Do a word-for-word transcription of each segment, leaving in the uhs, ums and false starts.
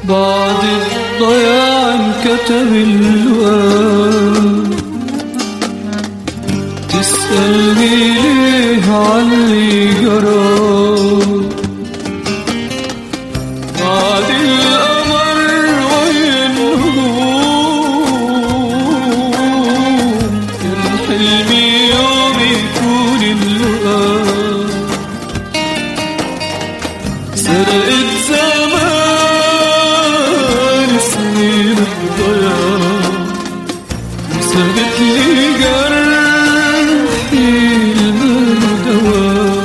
بعد الضياع انكتب الوقت، تسألني ليه عاللي جرى بعد القمر والنجوم. كان حلمي يوم يكون اللقاء، سرقت زمان سنين الضياع، وسابت لي جرحي المال دواء.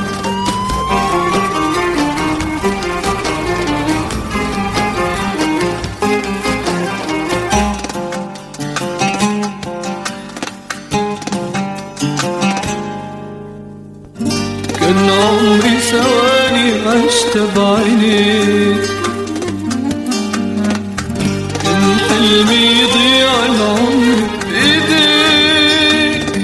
كان عمري ثواني عشت بعينيك، كان حلمي يضيع العمر بإيديك.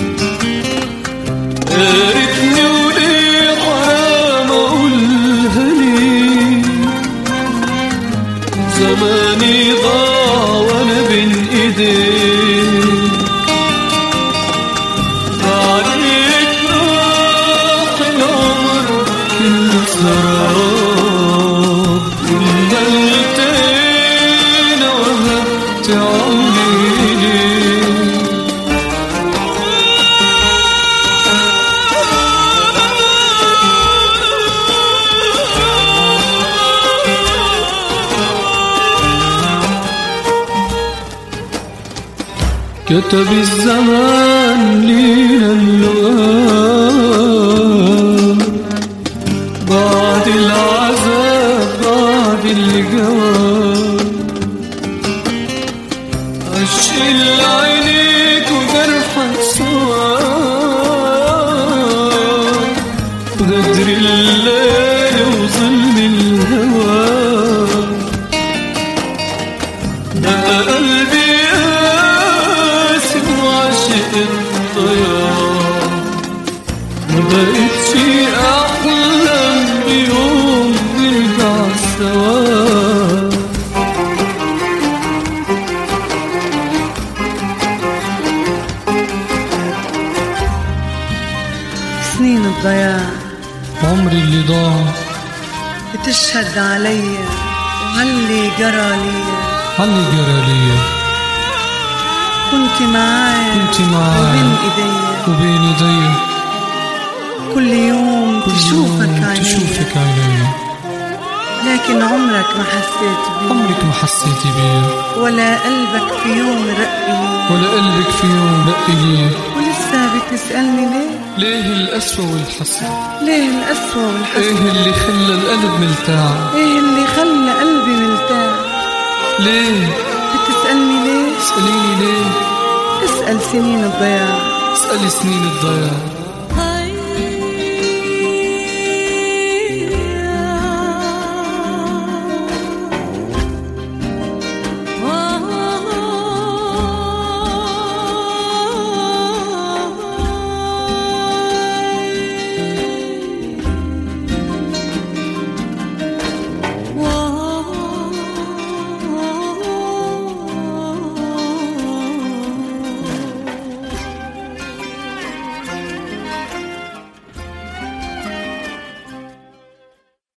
قارتني وليه حرام أقولها ليك، زماني ضاع وأنا بين إيديك. عليك راح العمر كله سراب، كنا التقينا وهبت عمري ليك. كتب الزمان لينا اللقاء، بعد العذاب بعد الجواب. أشيل عينيك وجرحك سوا، غدر الليل وظلم الهوى. ده قلبي قاسي وعاشق الضياع، مبقتش أحلم بيوم نرجع سوا. سنين الضياع عمري اللي ضاع، بتشهد عليا وعلي جرى ليا. علي جرى ليا، كنت معايا كنت معايا وبين ايديا، وبين ايديا. كل يوم كل تشوفك يوم عينيا، تشوفك عينيا، لكن عمرك ما حسيت بي، عمرك ما حسيتي بيا، ولا قلبك في يوم رق لي، ولا قلبك في يوم دق لي. ولسه بتسألني ليه؟ ليه القسوة والحسرة؟ ليه القسوة ايه والحسرة؟ اللي خلى القلب ملتاع؟ ايه اللي خلى قلبي مرتاح؟ ليه؟ بتسألني ليه؟ اسأليني ليه؟ اسأل سنين الضياع. اسألي سنين الضياع.